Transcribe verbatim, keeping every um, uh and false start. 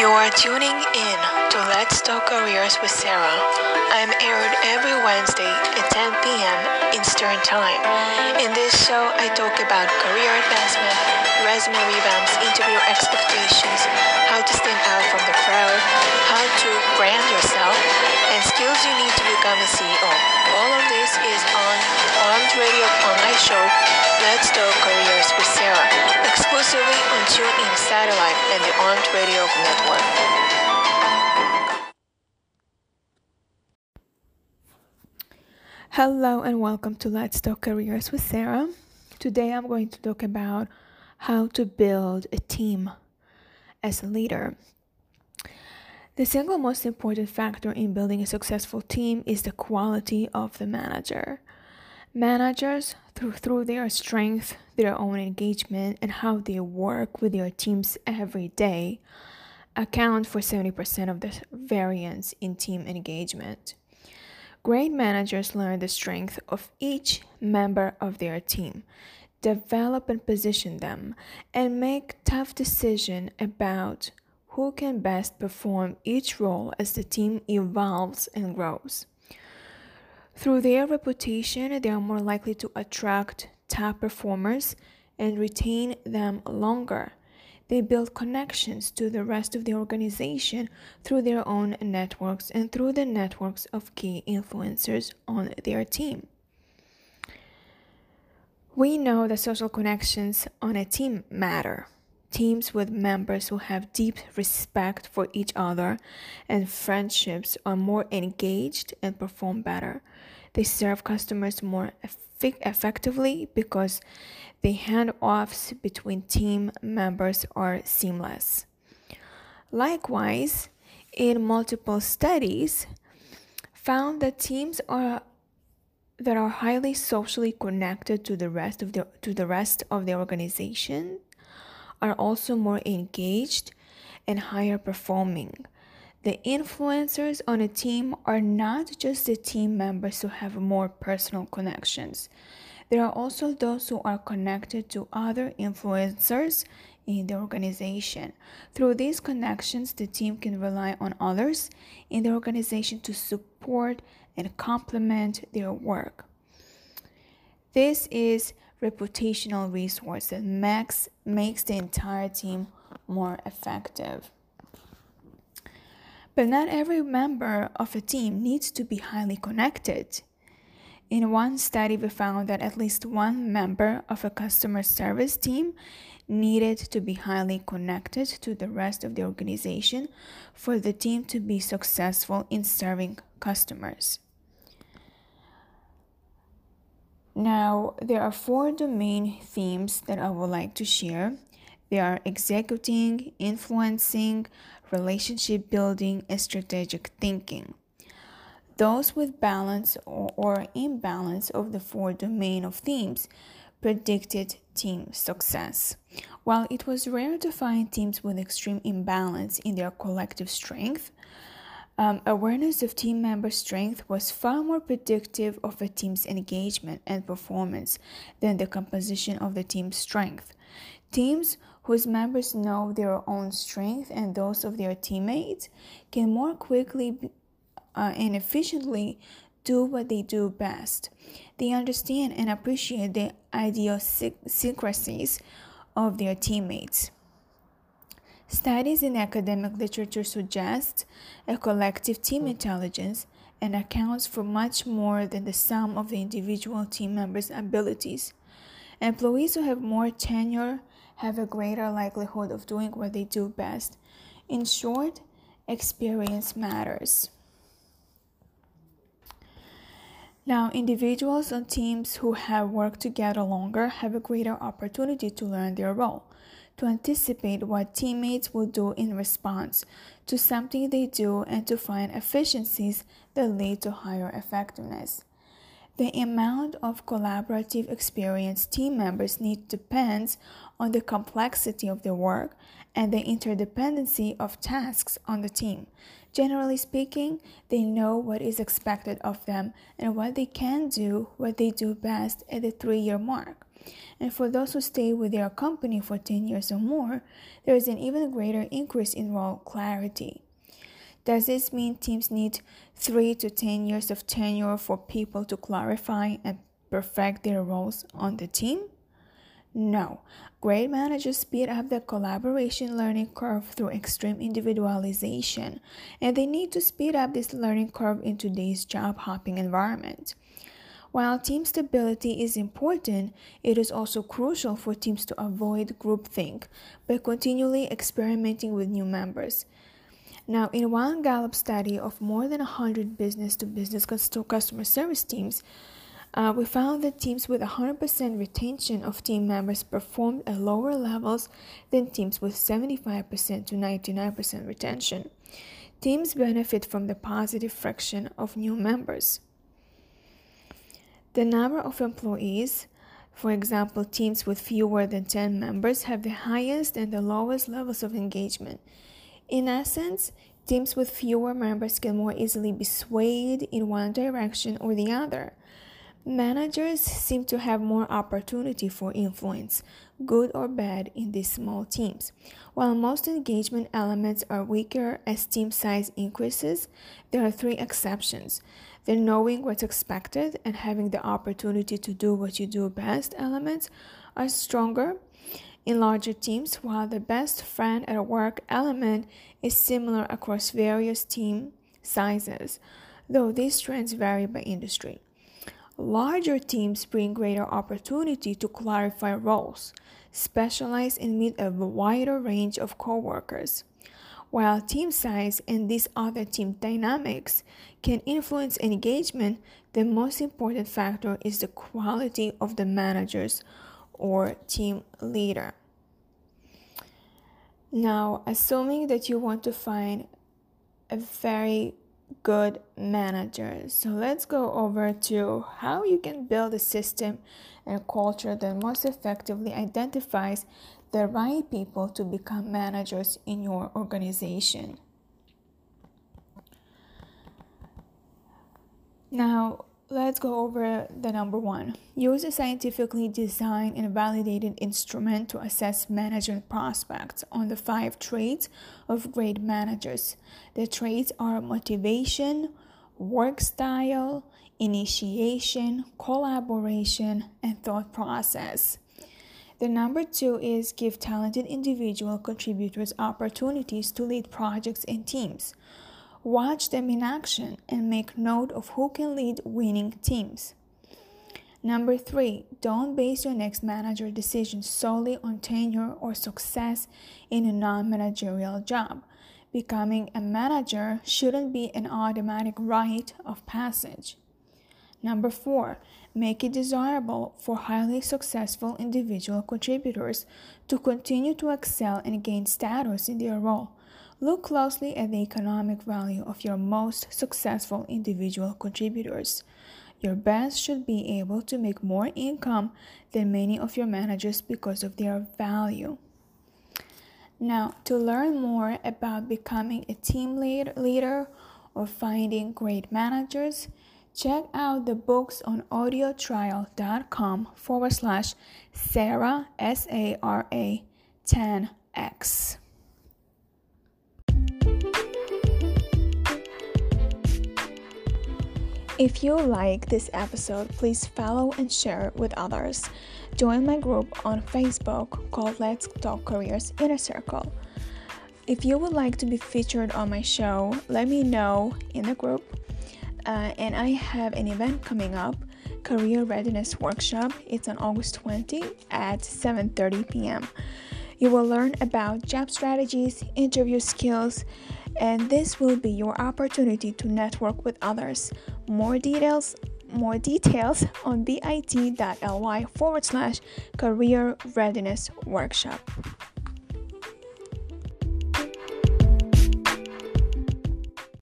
You are tuning in to Let's Talk Careers with Sarah. I'm aired every Wednesday at ten p.m. Eastern Time. In this show, I talk about career advancement, resume revamps, interview expectations, how to stand out from the crowd, how to brand yourself, and skills you need to become a C E O. All of this is on Armed Radio online show, Let's Talk Careers with Sarah, exclusively on TuneIn Satellite and the Armed Radio Network. Hello and welcome to Let's Talk Careers with Sarah. Today I'm going to talk about how to build a team as a leader. The single most important factor in building a successful team is the quality of the manager. Managers, through, through their strength, their own engagement, and how they work with their teams every day, account for seventy percent of the variance in team engagement. Great managers learn the strength of each member of their team, develop and position them, and make tough decisions about who can best perform each role as the team evolves and grows. Through their reputation, they are more likely to attract top performers and retain them longer. They build connections to the rest of the organization through their own networks and through the networks of key influencers on their team. We know that social connections on a team matter. Teams with members who have deep respect for each other and friendships are more engaged and perform better. They serve customers more eff- effectively because the handoffs between team members are seamless. Likewise, in multiple studies, found that teams are that are highly socially connected to the rest of the to the rest of the organization are also more engaged and higher performing. The influencers on a team are not just the team members who have more personal connections. There are also those who are connected to other influencers in the organization. Through these connections, the team can rely on others in the organization to support and complement their work. This is reputational resource that makes, makes the entire team more effective. But not every member of a team needs to be highly connected. In one study, we found that at least one member of a customer service team needed to be highly connected to the rest of the organization for the team to be successful in serving customers. Now, there are four domain themes that I would like to share. They are executing, influencing, relationship building, and strategic thinking. Those with balance or, or imbalance of the four domain of themes predicted team success. While it was rare to find teams with extreme imbalance in their collective strength, Um, awareness of team member strength was far more predictive of a team's engagement and performance than the composition of the team's strength. Teams whose members know their own strength and those of their teammates can more quickly uh, and efficiently do what they do best. They understand and appreciate the idiosyncrasies of their teammates. Studies in academic literature suggest a collective team intelligence and accounts for much more than the sum of the individual team members' abilities. Employees who have more tenure have a greater likelihood of doing what they do best. In short, experience matters. Now, individuals on teams who have worked together longer have a greater opportunity to learn their role, to anticipate what teammates will do in response to something they do, and to find efficiencies that lead to higher effectiveness. The amount of collaborative experience team members need depends on the complexity of their work and the interdependency of tasks on the team. Generally speaking, they know what is expected of them and what they can do, what they do best at the three-year mark. And for those who stay with their company for ten years or more, there is an even greater increase in role clarity. Does this mean teams need three to ten years of tenure for people to clarify and perfect their roles on the team? No. Great managers speed up the collaboration learning curve through extreme individualization, and they need to speed up this learning curve in today's job-hopping environment. While team stability is important, it is also crucial for teams to avoid groupthink by continually experimenting with new members. Now, in one Gallup study of more than one hundred business-to-business customer service teams, uh, we found that teams with one hundred percent retention of team members performed at lower levels than teams with seventy-five percent to ninety-nine percent retention. Teams benefit from the positive friction of new members. The number of employees, for example, teams with fewer than ten members, have the highest and the lowest levels of engagement. In essence, teams with fewer members can more easily be swayed in one direction or the other. Managers seem to have more opportunity for influence, good or bad, in these small teams. While most engagement elements are weaker as team size increases, there are three exceptions. The knowing what's expected and having the opportunity to do what you do best elements are stronger in larger teams, while the best friend at work element is similar across various team sizes, though these trends vary by industry. Larger teams bring greater opportunity to clarify roles, specialize, and meet a wider range of coworkers. While team size and these other team dynamics can influence engagement, the most important factor is the quality of the managers or team leader. Now, assuming that you want to find a very good manager, so let's go over to how you can build a system and culture that most effectively identifies the right people to become managers in your organization. Now, let's go over the number one. Use a scientifically designed and validated instrument to assess management prospects on the five traits of great managers. The traits are motivation, work style, initiation, collaboration, and thought process. The number two is give talented individual contributors opportunities to lead projects and teams. Watch them in action and make note of who can lead winning teams. Number three, don't base your next manager decision solely on tenure or success in a non-managerial job. Becoming a manager shouldn't be an automatic rite of passage. Number four, make it desirable for highly successful individual contributors to continue to excel and gain status in their role. Look closely at the economic value of your most successful individual contributors. Your best should be able to make more income than many of your managers because of their value. Now, to learn more about becoming a team lead, leader or finding great managers, check out the books on audiotrial.com forward slash Sarah, S A R A ten X. If you like this episode, please follow and share it with others. Join my group on Facebook called Let's Talk Careers Inner Circle. If you would like to be featured on my show, let me know in the group. Uh, and I have an event coming up, Career Readiness Workshop. It's on August twentieth at seven thirty p.m. You will learn about job strategies, interview skills, and this will be your opportunity to network with others. More details, more details on bit.ly forward slash career readiness workshop.